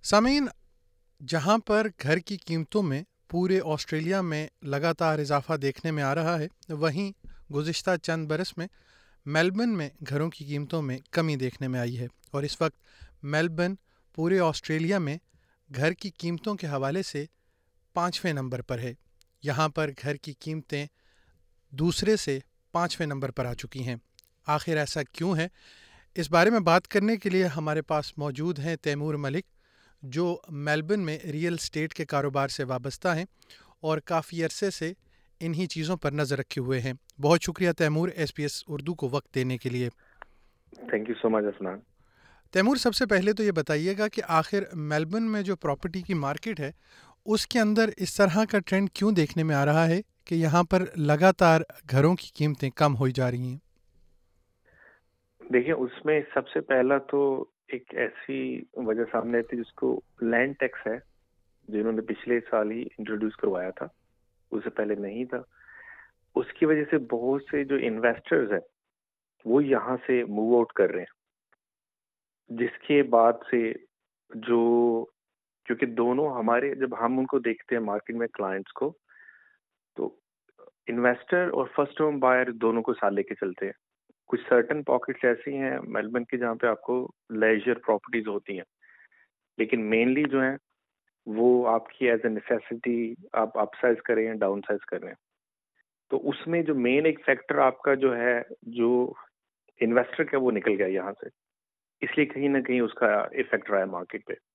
सामीन, जहां पर घर की कीमतों में पूरे ऑस्ट्रेलिया में लगातार इजाफा देखने में आ रहा है, वहीं गुज़िश्ता चंद बरस में मेलबर्न में घरों की कीमतों में कमी देखने में आई है। और इस वक्त मेलबर्न पूरे ऑस्ट्रेलिया में घर की कीमतों के हवाले से 5वें नंबर पर है। यहाँ पर घर की कीमतें दूसरे से 5वें नंबर पर आ चुकी हैं। आखिर ऐसा क्यों है? इस बारे में बात करने के लिए हमारे पास मौजूद हैं तैमूर मलिक, जो मेलबर्न में रियल स्टेट के कारोबार से वाबस्ता हैं और काफ़ी अरसे से इन्हीं चीज़ों पर नज़र रखे हुए हैं। बहुत शुक्रिया तैमूर, एसपीएस उर्दू को वक्त देने के लिए। Thank you so much Afnan. Taimur, सबसे पहले तो ये बताइएगा कि आखिर मेलबर्न में जो प्रॉपर्टी की मार्केट है, उसके अंदर इस तरह का ट्रेंड क्यों देखने में आ रहा है कि यहाँ पर लगातार घरों की कीमतें कम होई जा रही हैं? देखिए, उसमें सबसे पहला तो एक ऐसी वजह सामने आई थी जिसको लैंड टैक्स है, जो इन्होंने पिछले साल ही इंट्रोड्यूस करवाया था। उससे पहले नहीं था। उसकी वजह से बहुत से जो इन्वेस्टर्स हैं वो यहाँ से मूव आउट कर रहे हैं, जिसके बाद से जो क्योंकि दोनों हमारे जब हम उनको देखते हैं मार्केट में क्लाइंट्स को, तो इन्वेस्टर और फर्स्ट होम बायर दोनों को साथ लेके चलते हैं। कुछ सर्टन पॉकेट्स ऐसी हैं मेलबर्न की जहाँ पे आपको लेजर प्रॉपर्टीज होती हैं, लेकिन मेनली जो है वो आपकी एज ए नेसेसिटी आप अपसाइज कर रहे हैं, डाउन साइज कर रहे हैं। तो उसमें जो मेन एक फैक्टर आपका जो है, जो इन्वेस्टर का, वो निकल गया यहाँ से। इसलिए कहीं ना कहीं उसका इफेक्ट रहा है मार्केट पे।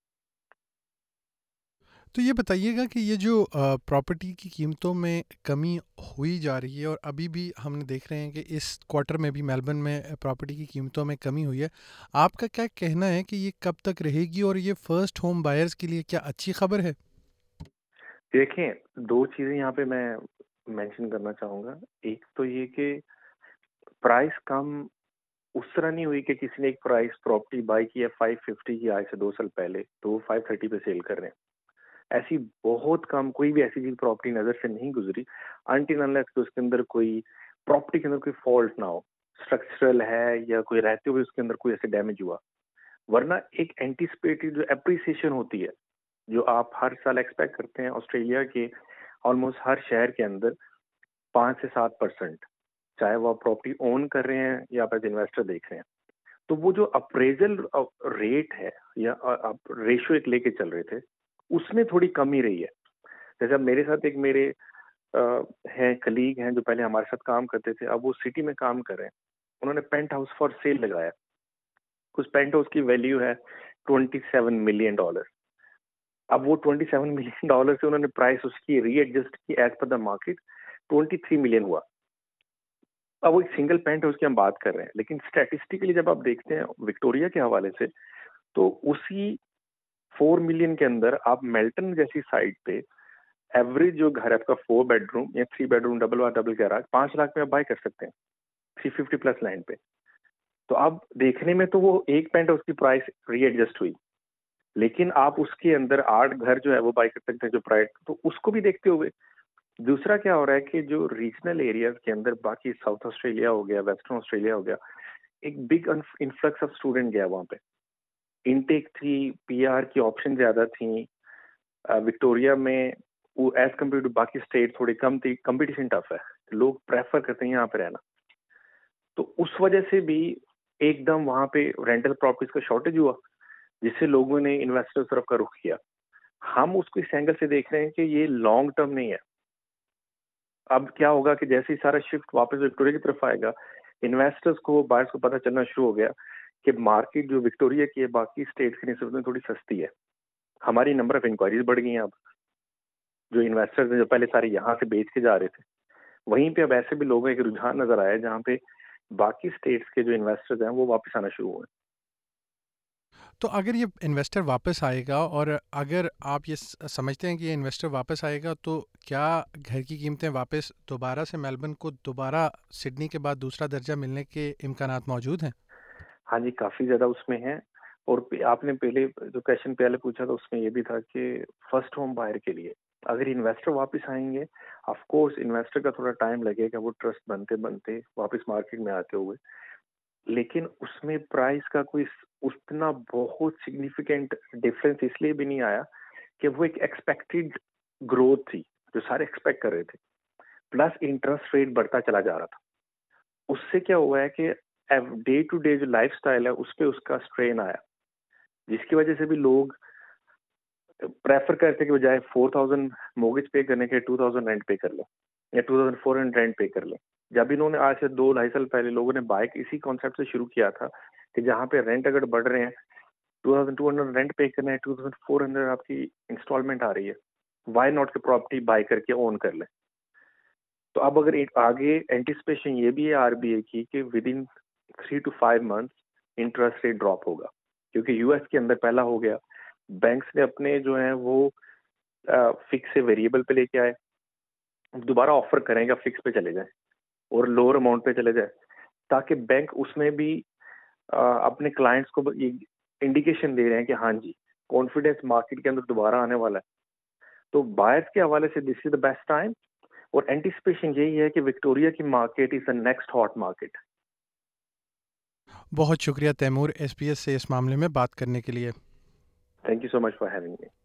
तो ये बताइएगा कि ये जो प्रॉपर्टी की कीमतों में कमी हुई जा रही है, और अभी भी हम देख रहे हैं कि इस क्वार्टर में भी मेलबर्न में प्रॉपर्टी की कीमतों में कमी हुई है। आपका क्या कहना है कि ये कब तक रहेगी, और ये फर्स्ट होम बायर्स के लिए क्या अच्छी खबर है? देखें, दो चीजें यहाँ पे मैं मेंशन करना चाहूंगा। एक तो ये कि प्राइस कम उस तरह नहीं हुई कि किसी ने एक प्राइस प्रॉपर्टी बाय की है 550 की आज से 2 साल पहले, तो वो 530 पे सेल कर रहे हैं। ऐसी बहुत कम, कोई भी ऐसी चीज प्रॉपर्टी नजर से नहीं गुजरी अनटिल अनलेस कि उसके अंदर कोई प्रॉपर्टी के अंदर कोई फॉल्ट ना हो, स्ट्रक्चरल है या कोई रहते हुए उसके अंदर कोई ऐसे डैमेज हुआ। वरना एक एंटीसिपेटेड जो एप्रिसिएशन होती है, जो आप हर साल एक्सपेक्ट करते हैं ऑस्ट्रेलिया के ऑलमोस्ट हर शहर के अंदर 5 से 7%, चाहे वो आप प्रॉपर्टी ओन कर रहे हैं या आप एज इन्वेस्टर देख रहे हैं। तो वो जो अप्रेजल रेट है या आप रेशियो एक लेके चल रहे थे, उसमें थोड़ी कमी रही है। जैसे अब मेरे साथ एक मेरे हैं कलीग हैं जो पहले हमारे साथ काम करते थे, अब वो सिटी में काम कर रहे हैं। उन्होंने पेंट हाउस फॉर सेल लगाया। उस पेंट हाउस की वैल्यू है $27 मिलियन। अब वो $27 मिलियन से उन्होंने प्राइस उसकी रीएडजस्ट की as per the market, 23 million हुआ। अब वो एक सिंगल पेंट हाउस की हम बात कर रहे हैं, लेकिन स्टैटिस्टिकली जब आप देखते हैं विक्टोरिया के हवाले से, तो उसी 4 मिलियन के अंदर आप मेल्टन जैसी साइड पे एवरेज जो घर है आपका 4 बेडरूम या 3 bedroom, double bar double garage, 5 lakh में आप बाय कर सकते हैं 350 प्लस लैंड पे। तो अब देखने में तो वो एक पेंट हाउस की प्राइस रीएडजस्ट हुई, लेकिन आप उसके अंदर 8 घर जो है वो बाय कर सकते हैं जो प्राइस, तो उसको भी देखते हुए दूसरा क्या हो रहा है कि जो रीजनल एरियाज के अंदर, बाकी साउथ ऑस्ट्रेलिया हो गया, वेस्टर्न ऑस्ट्रेलिया हो गया, एक बिग इन्फ्लक्स ऑफ स्टूडेंट गया वहां पे। इनटेक थी, पीआर की ऑप्शन ज्यादा थी। विक्टोरिया में वो एज कम्पेयर टू बाकी स्टेट थोड़ी कम थी, कंपटीशन टफ है, लोग प्रेफर करते हैं यहाँ पे रहना। तो उस वजह से भी एकदम वहां पे रेंटल प्रॉपर्टीज का शॉर्टेज हुआ, जिससे लोगों ने इन्वेस्टर्स तरफ का रुख किया। हम उसको इस एंगल से देख रहे हैं कि ये लॉन्ग टर्म नहीं है। अब क्या होगा कि जैसे ही सारा शिफ्ट वापस विक्टोरिया की तरफ आएगा, इन्वेस्टर्स को, बायर्स को पता चलना शुरू हो गया कि मार्केट जो विक्टोरिया की है बाकी स्टेट्स की निस्बत में थोड़ी सस्ती है। हमारी नंबर ऑफ इंक्वायरीज बढ़ गई हैं। अब जो इन्वेस्टर्स हैं जो पहले सारे यहाँ से बेच के जा रहे थे, वहीं पे अब ऐसे भी लोगों का एक रुझान नजर आया है जहाँ पे बाकी स्टेट्स के जो इन्वेस्टर्स हैं वो वापस आना शुरू हुए। तो अगर ये इन्वेस्टर वापस आएगा, और अगर आप ये समझते हैं कि ये इन्वेस्टर वापस आएगा, तो क्या घर की कीमतें वापस दोबारा से मेलबर्न को दोबारा सिडनी के बाद दूसरा दर्जा मिलने के इम्कानात मौजूद हैं? हाँ जी, काफी ज्यादा उसमें है। और आपने पहले जो क्वेश्चन पहले पूछा था उसमें ये भी था कि फर्स्ट होम बायर के लिए अगर इन्वेस्टर वापस आएंगे, ऑफ कोर्स इन्वेस्टर का थोड़ा टाइम लगेगा वो ट्रस्ट बनते बनते वापस मार्केट में आते हुए। लेकिन उसमें प्राइस का कोई उतना बहुत सिग्निफिकेंट डिफरेंस इसलिए भी नहीं आया कि वो एक एक्सपेक्टेड ग्रोथ थी जो सारे एक्सपेक्ट कर रहे थे, प्लस इंटरेस्ट रेट बढ़ता चला जा रहा था। उससे क्या हुआ है कि डे टू डे जो लाइफस्टाइल है उस पे उसका स्ट्रेन आया, जिसकी वजह से भी लोग प्रेफर करते कि बजाय 4,000 मोर्गेज पे करने के 2,000 रेंट पे कर ले या 2,400 रेंट पे कर ले। जब इन्होंने आज से 2-2.5 साल पहले लोगों ने बाइक इसी कॉन्सेप्ट से शुरू किया था कि जहाँ पे रेंट अगर बढ़ रहे हैं 2,200 रेंट पे करना है, 2,400 आपकी इंस्टॉलमेंट आ रही है, वाई नॉट के प्रॉपर्टी बाय करके ओन कर ले। तो अब अगर एक आगे एंटिसिपेशन ये भी है आरबीआई की कि within 3 to 5 months interest rate drop होगा, क्योंकि यूएस के अंदर पहला हो गया। बैंक्स ने अपने जो है वो फिक्स से वेरिएबल पे लेके आए, दोबारा ऑफर करेंगे फिक्स पे चले जाए और लोअर अमाउंट पे चले जाए, ताकि बैंक उसमें भी अपने क्लाइंट्स को इंडिकेशन दे रहे हैं कि हाँ जी, कॉन्फिडेंस मार्केट के अंदर दोबारा आने वाला है। तो बायर्स के हवाले से this is the best time, और एंटिसिपेशन यही है कि विक्टोरिया की market is the next hot market. बहुत शुक्रिया तैमूर एसपीएस से इस मामले में बात करने के लिए। Thank you so much for having me.